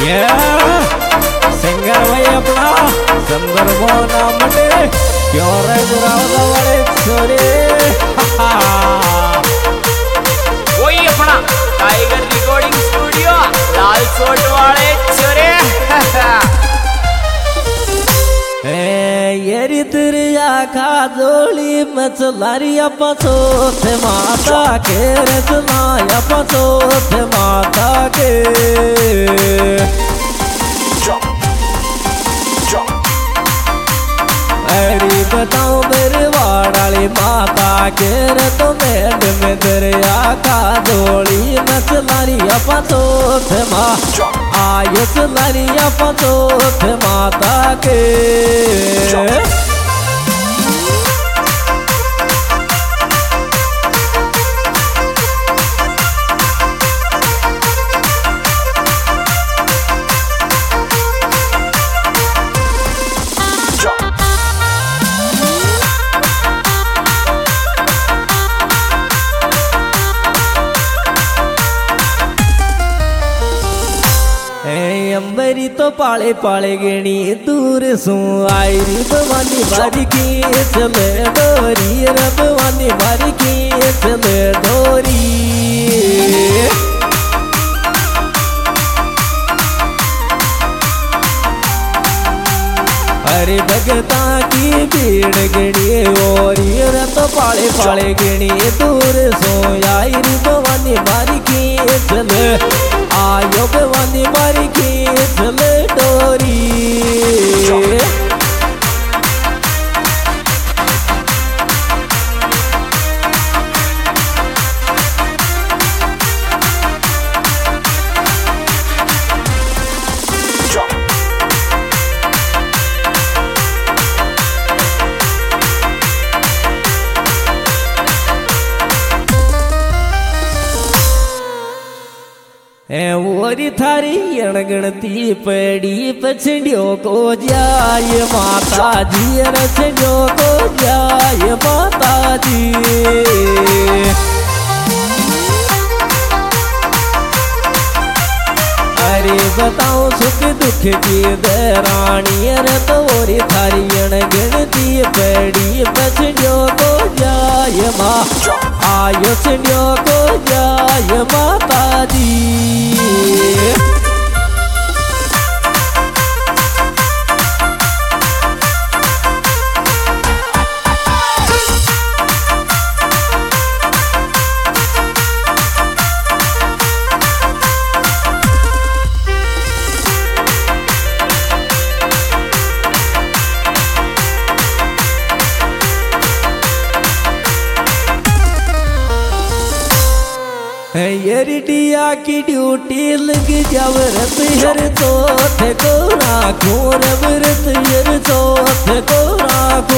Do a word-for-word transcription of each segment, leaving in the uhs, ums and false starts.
ये सिंगर भाई अपना संदर्भो नाम दे क्यों रे गुरावदा वाले छोरे वही अपना टाइगर रिकॉर्डिंग स्टूडियो लाल सोट वाले छोरे ये रितरिया का जोड़ी मचलारिया पचोथ माता के रचनाया पचोथ माता के अरे बताओ मेरे वाड़ी माता के तो मेड में दरिया का जोड़ी मचलारिया पचोथ माँ आयुष लरिया पचोथ माता के मेरी तो पाले पाले गेणी दूर सू आई री भवानी मारी की चले डोरी रे भवानी मारी की चले डोरी अरे भगता की भीड़ गेणी ओरी रे तो पाले पाले गेणी दूर सो आई री भवानी मारी की चले आयो भवानी मारी की चले डोरी ओरी थारी अणगणती पड़ी पछड़ियो को जाय माता जी रछड़ियो को जाय माता जी अरे बताओ सुख दुख की दरानी अरे तो ओरी थारी अणगणती पड़ी पछड़ियो को जाय माँ आयो छड़ियो को जाय माता जी यरिटिया की ड्यूटी लग जाव रत हर चौथ को राखो रब रत हर चौथ को राखो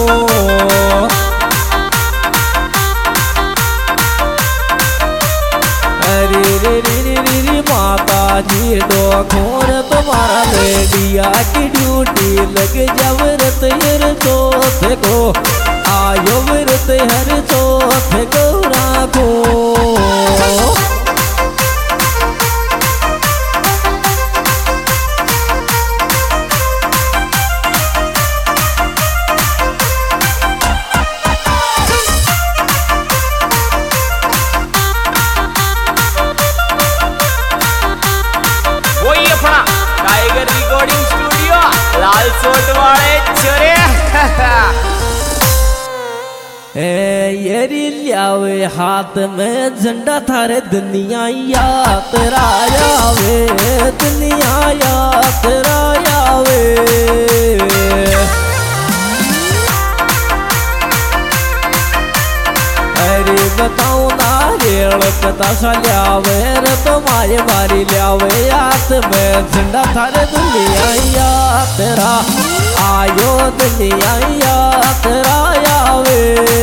अरे रे रे रे रे रे माता जी डोखोर तुम्हारा लेडिया की ड्यूटी लग जाव रत हर चौथ को आयो व्रत हर चौथ को राखो वही अपना टाइगर रिकॉर्डिंग स्टूडियो लाल सोट वाले छोरे येरी लियावे हाथ में झंडा थारे दुनिया यात्रा आवे दुनिया यात्रा आवे अरे बताओ नारियल पतासा लियावे रे तो माये मारी लियावे हाथ में झंडा थारे दुनिया यात्रा आयो दुनिया यात्रा आवे।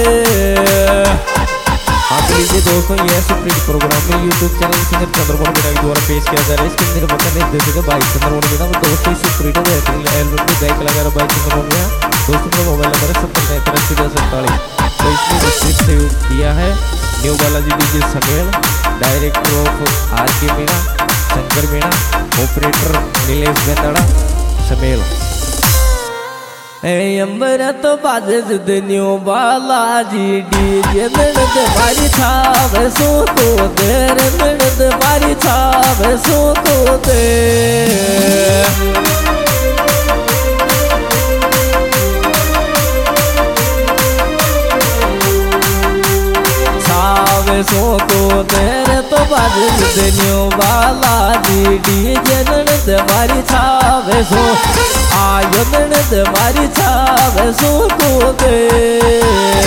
आप लीजिए दोस्तों यह सुप्रीम प्रोग्राम में यूट्यूब चैनल सिंगर चंद्रमोहन बेटा के द्वारा पेश किया जा रहा है। इसके निर्माता निर्देशक भाई चंद्रमोहन बेटा दोस्तों सुप्रीम बेहतरीन एल्बम में गायक कलाकार भाई चंद्रमोहन बेटा दोस्तों का मोबाइल नंबर है सत्तर तैंतर अस्सी दस अड़तालीस। तो इसमें विस्तृत सहयोग दिया है new Balaji DJ Samel director of R K Meena Shankar Meena, operator Nilesh Bendada Samel. अंबर तो बाजे दुनियो बालाजी डीजे ननद मारी छाव सो को देर ननद मारी छाव सो को दे सो को देर तो बाजे दुनियो बालाजी डीजे ननद मारी छाव सो आयो ननद मारी छाव सो को दे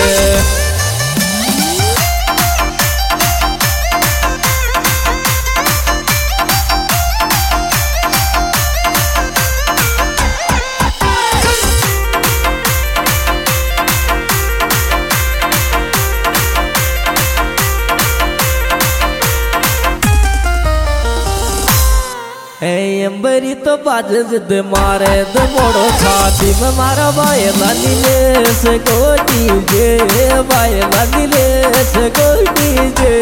अंबरी तो बाजे जिद मारे द मोड़ो छाती में मारा बाय लानीले से कोटी जे बाय लानीले से कोटी जे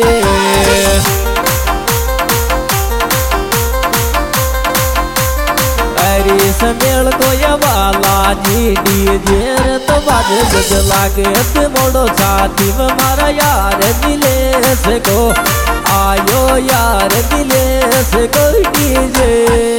अरे समेल को या वाला जी डीजे तो बाजे जिद लागे द मोड़ो छाती में मारा यार दिले से को आयो यार दिले से कोई डीजे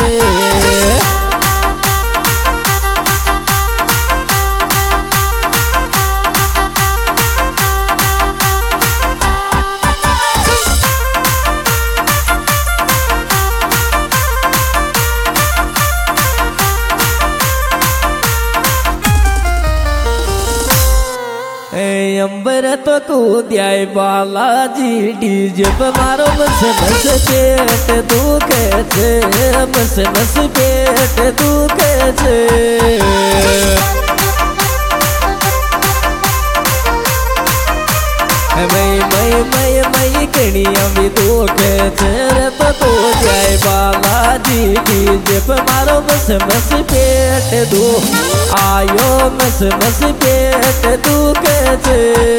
अंबर तो कूद्याय बालाजी डीजे पे मारो बस बस पेट दुखे छे बस बस पेट दुखे छे मई मई मई मई कणिया भी दुखे छे रे तो कूद्याय बालाजी डीजे पे मारो बस बस पेट दू आयो बस बस पेट दुखे छे।